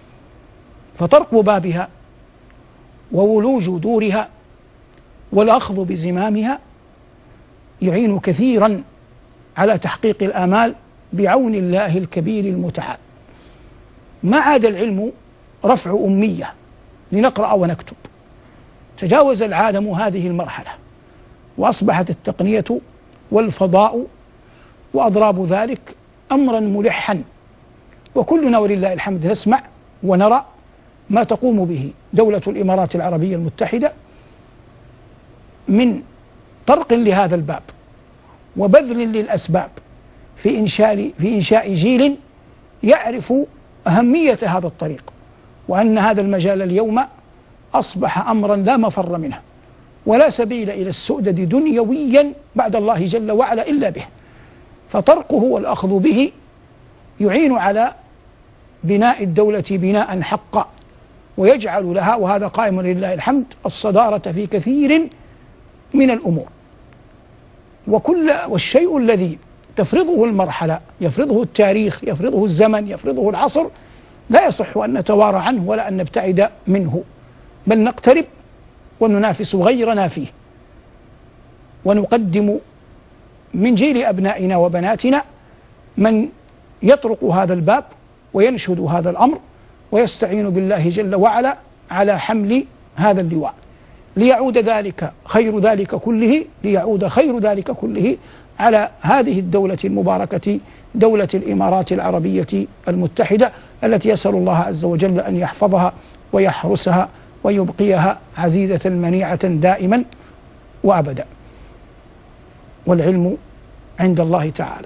فطرق بابها وولوج دورها والأخذ بزمامها يعين كثيرا على تحقيق الآمال بعون الله الكبير المتعال. ما عاد العلم رفع أمية لنقرأ ونكتب، تجاوز العالم هذه المرحلة، وأصبحت التقنية والفضاء وأضراب ذلك أمرا ملحا، وكلنا ولله الحمد نسمع ونرى ما تقوم به دولة الإمارات العربية المتحدة من طرق لهذا الباب وبذل للأسباب في إنشاء جيل يعرف أهمية هذا الطريق، وأن هذا المجال اليوم أصبح أمرا لا مفر منه ولا سبيل إلى السؤدد دنيويا بعد الله جل وعلا إلا به. فطرقه والأخذ به يعين على بناء الدولة بناء حقا، ويجعل لها، وهذا قائم لله الحمد، الصدارة في كثير من الأمور. والشيء الذي تفرضه المرحلة، يفرضه التاريخ، يفرضه الزمن، يفرضه العصر، لا يصح أن نتوارى عنه ولا أن نبتعد منه، بل نقترب وننافس غيرنا فيه، ونقدم من جيل أبنائنا وبناتنا من يطرق هذا الباب وينشد هذا الأمر ويستعين بالله جل وعلا على حمل هذا اللواء، ليعود خير ذلك كله على هذه الدولة المباركة، دولة الإمارات العربية المتحدة، التي يسأل الله عز وجل أن يحفظها ويحرسها ويبقيها عزيزة منيعة دائما وأبدا، والعلم عند الله تعالى.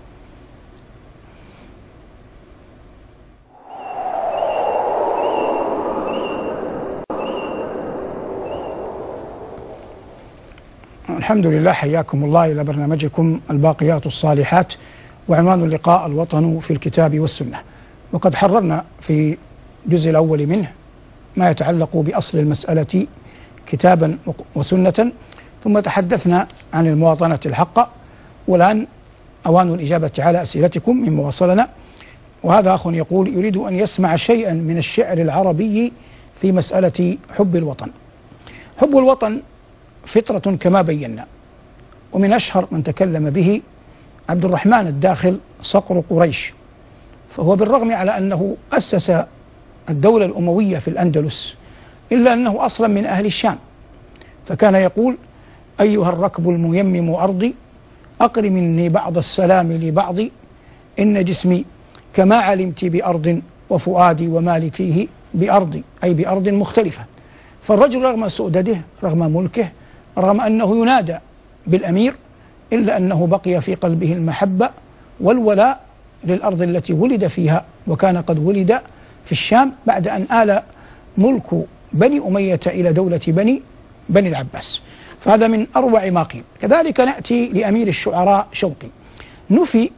الحمد لله، حياكم الله إلى برنامجكم الباقيات الصالحات، وعنوان اللقاء الوطن في الكتاب والسنة. وقد حررنا في الجزء الأول منه ما يتعلق بأصل المسألة كتابا وسنة، ثم تحدثنا عن المواطنة الحقة، والآن أوان الإجابة على أسئلتكم مما وصلنا. وهذا أخ يقول يريد أن يسمع شيئا من الشعر العربي في مسألة حب الوطن. حب الوطن فطرة كما بينا، ومن أشهر من تكلم به عبد الرحمن الداخل صقر قريش، فهو بالرغم على أنه أسس الدولة الأموية في الأندلس إلا أنه أصلا من أهل الشام، فكان يقول: أيها الركب الميمم أرضي أقر مني بعض السلام لبعض، إن جسمي كما علمت بأرض وفؤادي ومالي فيه بأرض، أي بأرض مختلفة. فالرجل رغم سؤدده، رغم ملكه، رغم أنه ينادى بالأمير، إلا أنه بقي في قلبه المحبة والولاء للأرض التي ولد فيها، وكان قد ولد في الشام بعد أن آل ملك بني أمية إلى دولة بني العباس. فهذا من أروع ما قيل. كذلك نأتي لأمير الشعراء شوقي، نفي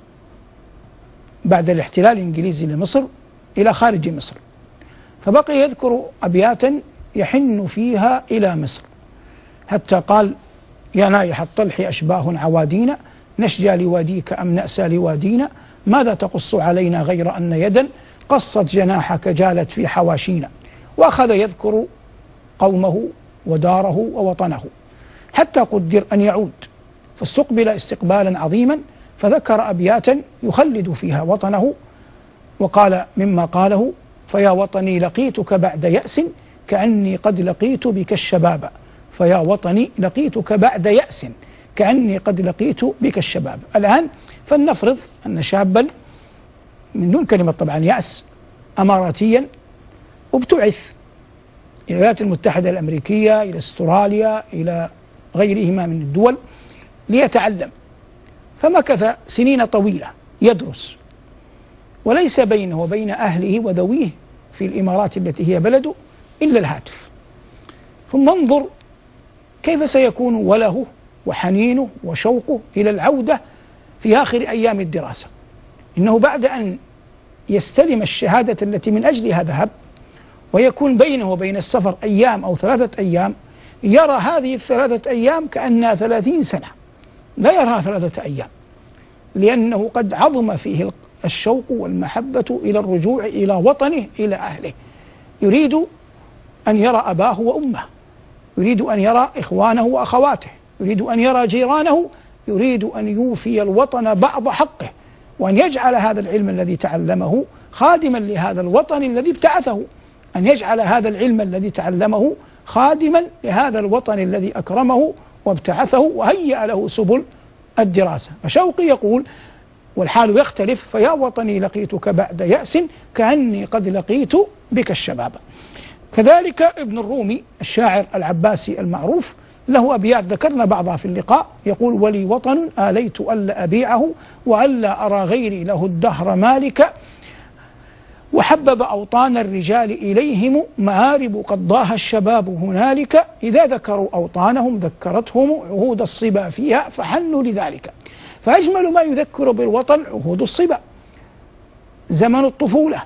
بعد الاحتلال الإنجليزي لمصر إلى خارج مصر، فبقي يذكر أبياتا يحن فيها إلى مصر، حتى قال: يا نايح الطلح أشباه عوادينا، نشجى لواديك أم نأسى لوادينا، ماذا تقص علينا غير أن يدا قصت جناحك جالت في حواشينا. وأخذ يذكر قومه وداره ووطنه حتى قدر أن يعود، فاستقبل استقبالا عظيما، فذكر أبياتا يخلد فيها وطنه، وقال مما قاله: فيا وطني لقيتك بعد يأس كأني قد لقيت بك الشباب، فيا وطني لقيتك بعد يأس كأني قد لقيت بك الشباب. الآن فلنفرض أن شابا من دون كلمة طبعا يأس أماراتيا وابتعث إلى الولايات المتحدة الأمريكية، إلى استراليا، إلى غيرهما من الدول ليتعلم، فمكث سنين طويلة يدرس، وليس بينه وبين أهله وذويه في الإمارات التي هي بلده إلا الهاتف. ثم انظر كيف سيكون وله وحنينه وشوقه إلى العودة في آخر أيام الدراسة. إنه بعد أن يستلم الشهادة التي من أجلها ذهب، ويكون بينه وبين السفر أيام أو 3 أيام، يرى هذه 3 أيام كأنها 30 سنة، لا يراها 3 أيام، لأنه قد عظم فيه الشوق والمحبة إلى الرجوع إلى وطنه، إلى أهله. يريد أن يرى أباه وأمه، يريد أن يرى إخوانه وأخواته، يريد أن يرى جيرانه يريد أن يوفي الوطن بعض حقه، وأن يجعل هذا العلم الذي تعلمه خادما لهذا الوطن الذي ابتعثه، أن يجعل هذا العلم الذي تعلمه خادما لهذا الوطن الذي أكرمه وابتعثه وهيأ له سبل الدراسة. فشوقي يقول: والحال يختلف، فيا وطني لقيتك بعد يأس كأني قد لقيت بك الشباب. كذلك ابن الرومي الشاعر العباسي المعروف له أبيات ذكرنا بعضها في اللقاء، يقول: ولي وطن آليت ألا أبيعه وألا أرى غيري له الدهر مالك، وحبب أوطان الرجال إليهم مآرب قد ضاها الشباب هنالك، إذا ذكروا أوطانهم ذكرتهم عهود الصبا فيها فحنوا لذلك. فأجمل ما يذكر بالوطن عهود الصبا، زمن الطفولة.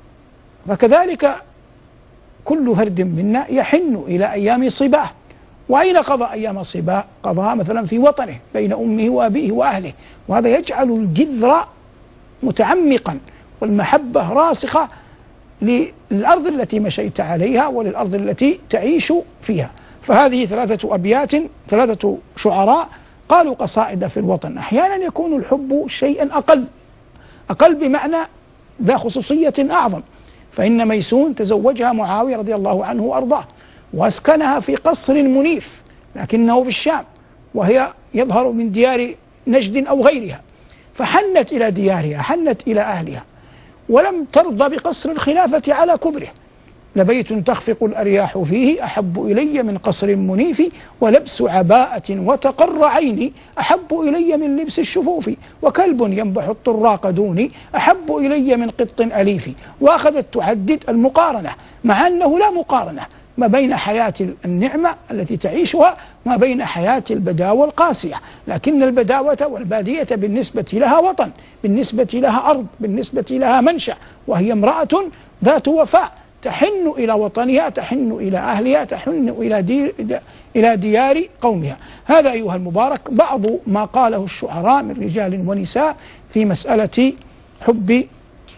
فكذلك كل فرد منا يحن إلى أيام صباه. وأين قضى أيام صباه؟ قضاها مثلا في وطنه بين أمه وأبيه وأهله، وهذا يجعل الجذر متعمقا والمحبة راسخة للأرض التي مشيت عليها وللأرض التي تعيش فيها. فهذه ثلاثة أبيات، ثلاثة شعراء قالوا قصائد في الوطن. أحيانا يكون الحب شيئا أقل بمعنى ذا خصوصية أعظم، فإن ميسون تزوجها معاوية رضي الله عنه وأرضاه وأسكنها في قصر منيف لكنه في الشام، وهي يظهر من ديار نجد أو غيرها، فحنت إلى ديارها، حنت إلى أهلها، ولم ترضى بقصر الخلافة على كبره. لبيت تخفق الأرياح فيه أحب إلي من قصر منيف، ولبس عباءة وتقر عيني أحب إلي من لبس الشفوف، وكلب ينبح الطراق دوني أحب إلي من قط أليف. وأخذت تعدد المقارنة مع أنه لا مقارنة ما بين حياة النعمة التي تعيشها ما بين حياة البداوة القاسية، لكن البداوة والبادية بالنسبة لها وطن، بالنسبة لها أرض، بالنسبة لها منشأ، وهي امرأة ذات وفاء تحن إلى وطنها، تحن إلى أهلها، تحن إلى ديار قومها. هذا أيها المبارك بعض ما قاله الشعراء من رجال ونساء في مسألة حب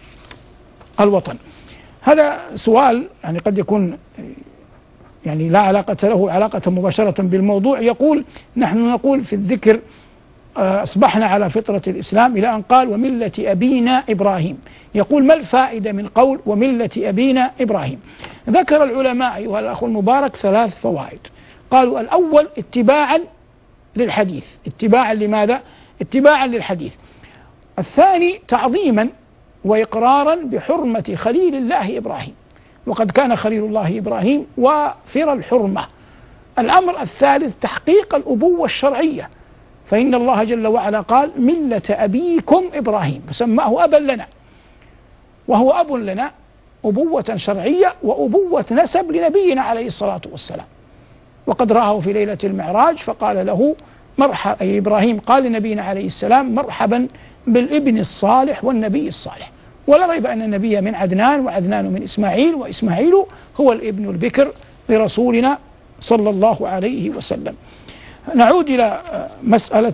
الوطن. هذا سؤال يعني قد يكون يعني لا علاقة له علاقة مباشرة بالموضوع. يقول: نحن نقول في الذكر أصبحنا على فطرة الإسلام، إلى أن قال: وملة أبينا إبراهيم. يقول: ما الفائدة من قول وملة أبينا إبراهيم؟ ذكر العلماء أيها الأخ المبارك 3 فوائد. قالوا: الأول اتباعا للحديث. اتباعا لماذا؟ اتباعا للحديث. الثاني تعظيما وإقرارا بحرمة خليل الله إبراهيم، وقد كان خليل الله إبراهيم وافر الحرمة. الأمر الثالث تحقيق الأبوة الشرعية، فإن الله جل وعلا قال: ملة أبيكم إبراهيم، فسماه أبا لنا، وهو أب لنا أبوة شرعية وأبوة نسب لنبينا عليه الصلاة والسلام. وقد رآه في ليلة المعراج فقال له مرحبا، أي إبراهيم قال لنبينا عليه السلام: مرحبا بالابن الصالح والنبي الصالح. ولا ريب أن النبي من عدنان، وعدنان من إسماعيل، وإسماعيل هو الابن البكر لرسولنا صلى الله عليه وسلم. نعود إلى مسألة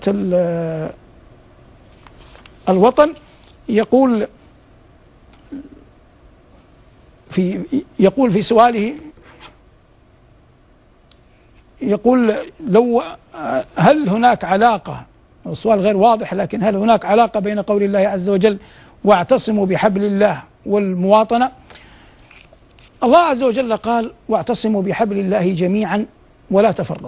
الوطن. يقول في سؤاله، يقول: هل هناك علاقة، السؤال غير واضح، لكن هل هناك علاقة بين قول الله عز وجل: واعتصموا بحبل الله والمواطنة؟ الله عز وجل قال: واعتصموا بحبل الله جميعا ولا تفرقوا.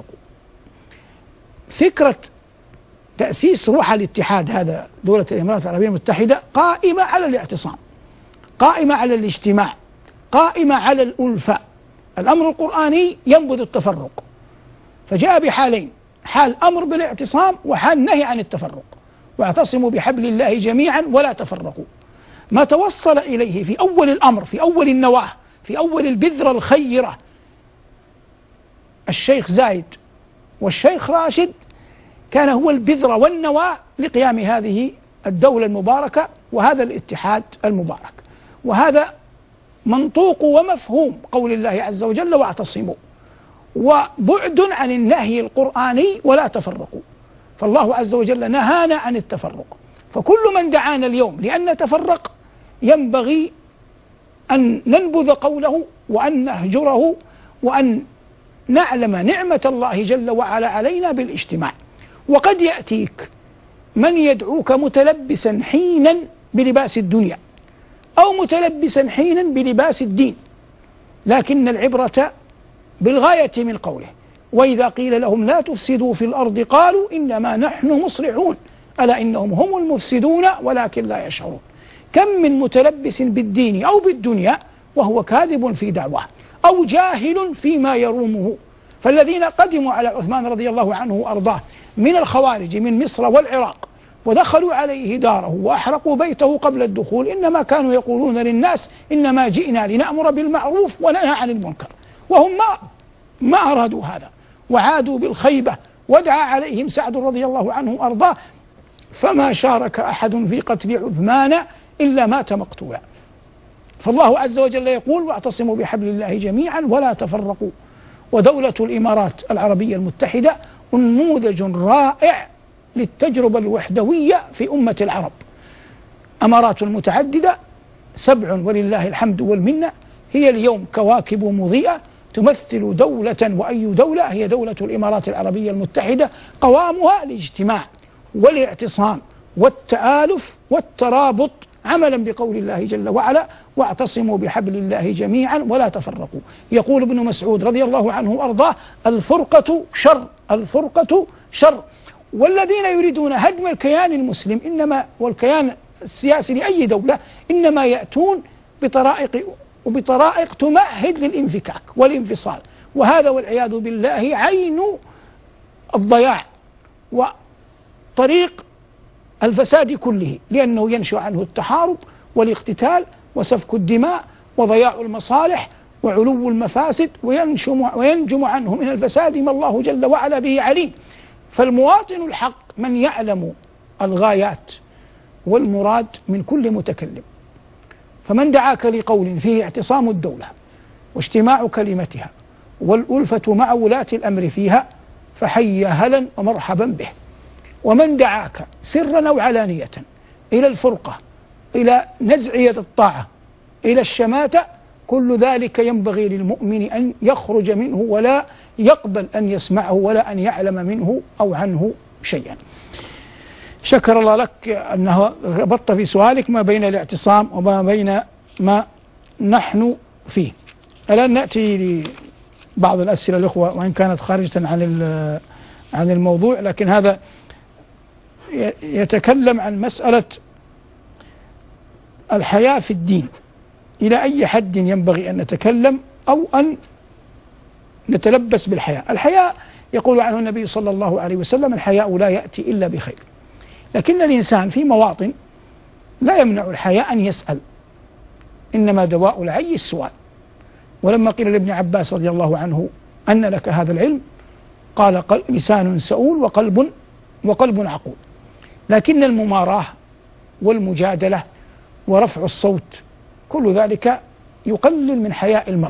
فكرة تأسيس روح الاتحاد، هذا دولة الإمارات العربية المتحدة، قائمة على الاعتصام، قائمة على الاجتماع، قائمة على الألفة. الأمر القرآني ينبذ التفرق، فجاء بحالين: حال أمر بالاعتصام وحال نهي عن التفرق. واعتصموا بحبل الله جميعا ولا تفرقوا. ما توصل إليه في أول الأمر، في أول النواة، في أول البذرة الخيرة الشيخ زايد والشيخ راشد، كان هو البذرة والنواة لقيام هذه الدولة المباركة وهذا الاتحاد المبارك. وهذا منطوق ومفهوم قول الله عز وجل: واعتصموا، وبعد عن النهي القرآني ولا تفرقوا. فالله عز وجل نهانا عن التفرق، فكل من دعانا اليوم لأن نتفرق ينبغي أن ننبذ قوله وأن نهجره، وأن نعلم نعمة الله جل وعلا علينا بالاجتماع. وقد يأتيك من يدعوك متلبسا حينا بلباس الدنيا أو متلبسا حينا بلباس الدين، لكن العبرة بالغاية من قوله: وإذا قيل لهم لا تفسدوا في الأرض قالوا إنما نحن مصلحون ألا إنهم هم المفسدون ولكن لا يشعرون. كم من متلبس بالدين أو بالدنيا وهو كاذب في دعواه أو جاهل فيما يرومه. فالذين قدموا على عثمان رضي الله عنه وأرضاه من الخوارج من مصر والعراق ودخلوا عليه داره وأحرقوا بيته قبل الدخول إنما كانوا يقولون للناس إنما جئنا لنأمر بالمعروف وننهى عن المنكر، وهم ما أرادوا هذا وعادوا بالخيبة. ودعا عليهم سعد رضي الله عنه وأرضاه فما شارك أحد في قتل عثمان إلا مات مقتولا. فالله عز وجل يقول: واعتصموا بحبل الله جميعا ولا تفرقوا. ودولة الإمارات العربية المتحدة نموذج رائع للتجربة الوحدوية في أمة العرب. أمارات متعددة 7 ولله الحمد والمنة، هي اليوم كواكب مضيئة تمثل دولة، وأي دولة؟ هي دولة الإمارات العربية المتحدة. قوامها الاجتماع والاعتصام والتآلف والترابط عملا بقول الله جل وعلا: واعتصموا بحبل الله جميعا ولا تفرقوا. يقول ابن مسعود رضي الله عنه وأرضاه: الفرقة شر، الفرقة شر. والذين يريدون هدم الكيان المسلم إنما والكيان السياسي لأي دولة إنما يأتون بطرائق تمهد للانفكاك والانفصال، وهذا والعياذ بالله عين الضياع وطريق الفساد كله، لأنه ينشأ عنه التحارب والاقتتال وسفك الدماء وضياع المصالح وعلو المفاسد، وينجم عنه من الفساد ما الله جل وعلا به عليم. فالمواطن الحق من يعلم الغايات والمراد من كل متكلم. فمن دعاك لقول فيه اعتصام الدولة واجتماع كلمتها والألفة مع ولاة الأمر فيها فحي هلا ومرحبا به. ومن دعاك سرا أو علانية إلى الفرقة، إلى نزع يد الطاعة، إلى الشماتة، كل ذلك ينبغي للمؤمن أن يخرج منه ولا يقبل أن يسمعه ولا أن يعلم منه أو عنه شيئا. شكر الله لك أنه ربطت في سؤالك ما بين الاعتصام وما بين ما نحن فيه. الآن نأتي لبعض الأسئلة الأخوة وإن كانت خارجة عن الموضوع، لكن هذا يتكلم عن مسألة الحياة في الدين. إلى أي حد ينبغي أن نتكلم أو أن نتلبس بالحياة؟ الحياة يقول عنه النبي صلى الله عليه وسلم: الحياء لا يأتي إلا بخير. لكن الإنسان في مواطن لا يمنع الحياء أن يسأل، إنما دواء العي السؤال. ولما قيل لابن عباس رضي الله عنه: أن لك هذا العلم؟ قال: لسان سؤول وقلب عقول. لكن المماراة والمجادلة ورفع الصوت كل ذلك يقلل من حياء المرء.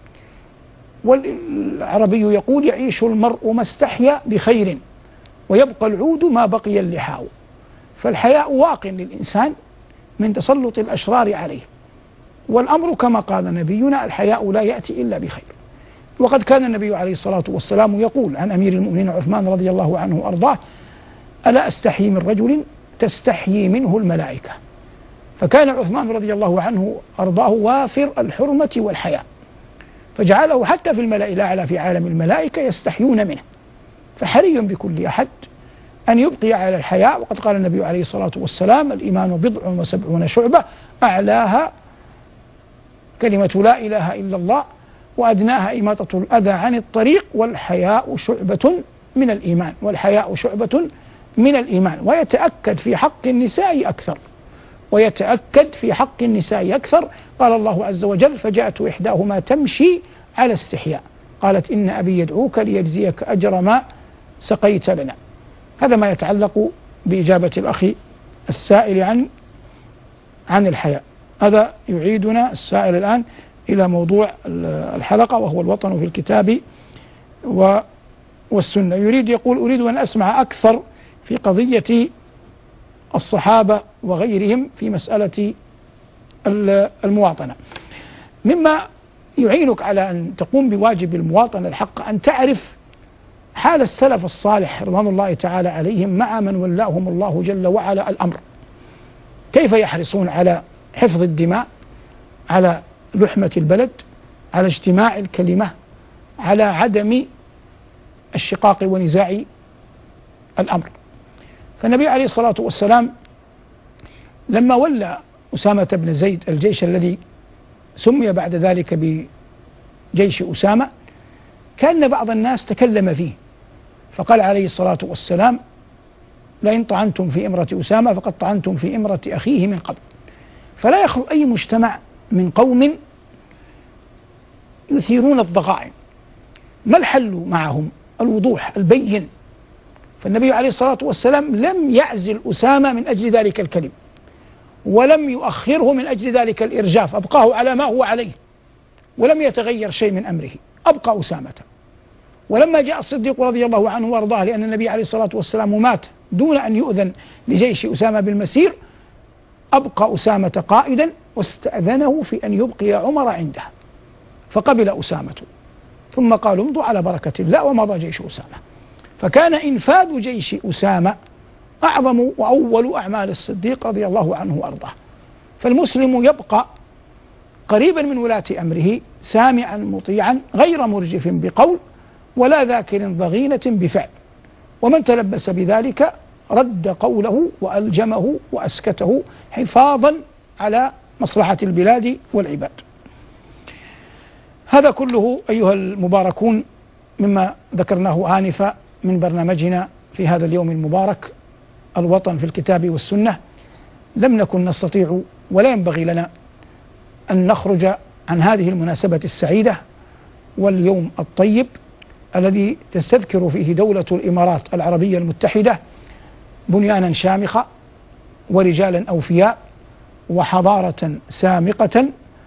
والعربي يقول: يعيش المرء ما استحيا بخير ويبقى العود ما بقي اللحاء. فالحياء واق للإنسان من تسلط الأشرار عليه، والأمر كما قال نبينا: الحياء لا يأتي إلا بخير. وقد كان النبي عليه الصلاة والسلام يقول عن أمير المؤمنين عثمان رضي الله عنه وأرضاه: ألا أستحيي من رجل تستحيي منه الملائكة. فكان عثمان رضي الله عنه أرضاه وافر الحرمة والحياء، فجعله حتى في الملأ الأعلى في عالم الملائكة يستحيون منه. فحري بكل أحد أن يبقي على الحياء. وقد قال النبي عليه الصلاة والسلام: الإيمان 70 شعبة، أعلاها كلمة لا إله إلا الله، وأدناها إماطة الأذى عن الطريق، والحياء شعبة من الإيمان، والحياء شعبة من الإيمان. ويتأكد في حق النساء أكثر، ويتأكد في حق النساء أكثر. قال الله عز وجل: فجاءت إحداهما تمشي على استحياء قالت إن أبي يدعوك ليجزيك أجر ما سقيت لنا. هذا ما يتعلق بإجابة الأخ السائل عن الحياء. هذا يعيدنا السائل الآن إلى موضوع الحلقة، وهو الوطن في الكتاب والسنة. يقول: أريد أن أسمع أكثر في قضية الصحابة وغيرهم في مسألة المواطنة. مما يعينك على أن تقوم بواجب المواطنة الحق أن تعرف حال السلف الصالح رضوان الله تعالى عليهم مع من ولاهم الله جل وعلا الأمر، كيف يحرصون على حفظ الدماء، على لحمة البلد، على اجتماع الكلمة، على عدم الشقاق ونزاع الأمر. فالنبي عليه الصلاة والسلام لما ولى أسامة بن زيد الجيش الذي سمي بعد ذلك بجيش أسامة، كان بعض الناس تكلم فيه، فقال عليه الصلاة والسلام: لئن طعنتم في إمرة أسامة فقد طعنتم في إمرة أخيه من قبل. فلا يخلو أي مجتمع من قوم يثيرون الضغائن. ما الحل معهم؟ الوضوح البين. فالنبي عليه الصلاة والسلام لم يعزل أسامة من أجل ذلك الكلم، ولم يؤخره من أجل ذلك الإرجاف، أبقاه على ما هو عليه ولم يتغير شيء من أمره، أبقى أسامة. ولما جاء الصديق رضي الله عنه وارضاه، لأن النبي عليه الصلاة والسلام مات دون أن يؤذن لجيش أسامة بالمسير، أبقى أسامة قائدا واستأذنه في أن يبقي عمر عنده، فقبل أسامة، ثم قالوا: امضوا على بركة الله، ومضى جيش أسامة. فكان إنفاذ جيش أسامة أعظم وأول أعمال الصديق رضي الله عنه وأرضاه. فالمسلم يبقى قريبا من ولاة أمره، سامعا مطيعا، غير مرجف بقول ولا ذاكر ضغينة بفعل، ومن تلبس بذلك رد قوله وألجمه وأسكته حفاظا على مصلحة البلاد والعباد. هذا كله أيها المباركون مما ذكرناه آنفا من برنامجنا في هذا اليوم المبارك، الوطن في الكتاب والسنة. لم نكن نستطيع ولا ينبغي لنا أن نخرج عن هذه المناسبة السعيدة واليوم الطيب الذي تستذكر فيه دولة الإمارات العربية المتحدة بنيانا شامخة ورجالا أوفياء وحضارة سامقة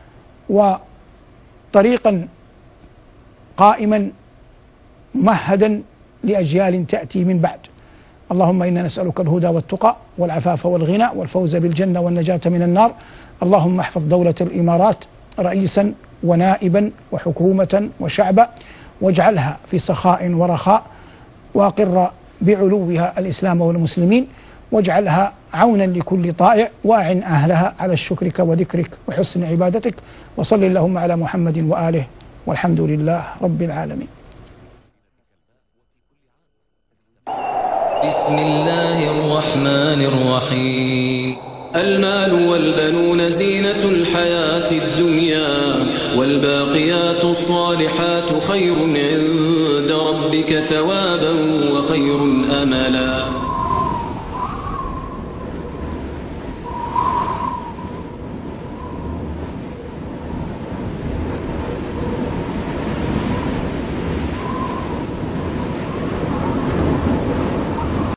وطريقا قائما ممهدا لأجيال تأتي من بعد. اللهم إنا نسألك الهدى والتقى والعفاف والغنى والفوز بالجنة والنجاة من النار. اللهم احفظ دولة الإمارات رئيسا ونائبا وحكومة وشعبا، واجعلها في سخاء ورخاء، وأقر بعلوها الإسلام والمسلمين، واجعلها عونا لكل طائع، وأعن أهلها على شكرك وذكرك وحسن عبادتك. وصل اللهم على محمد وآله، والحمد لله رب العالمين. بسم الله الرحمن الرحيم. المال والبنون زينة الحياة الدنيا، والباقيات الصالحات خير عند ربك ثوابا وخير أملا.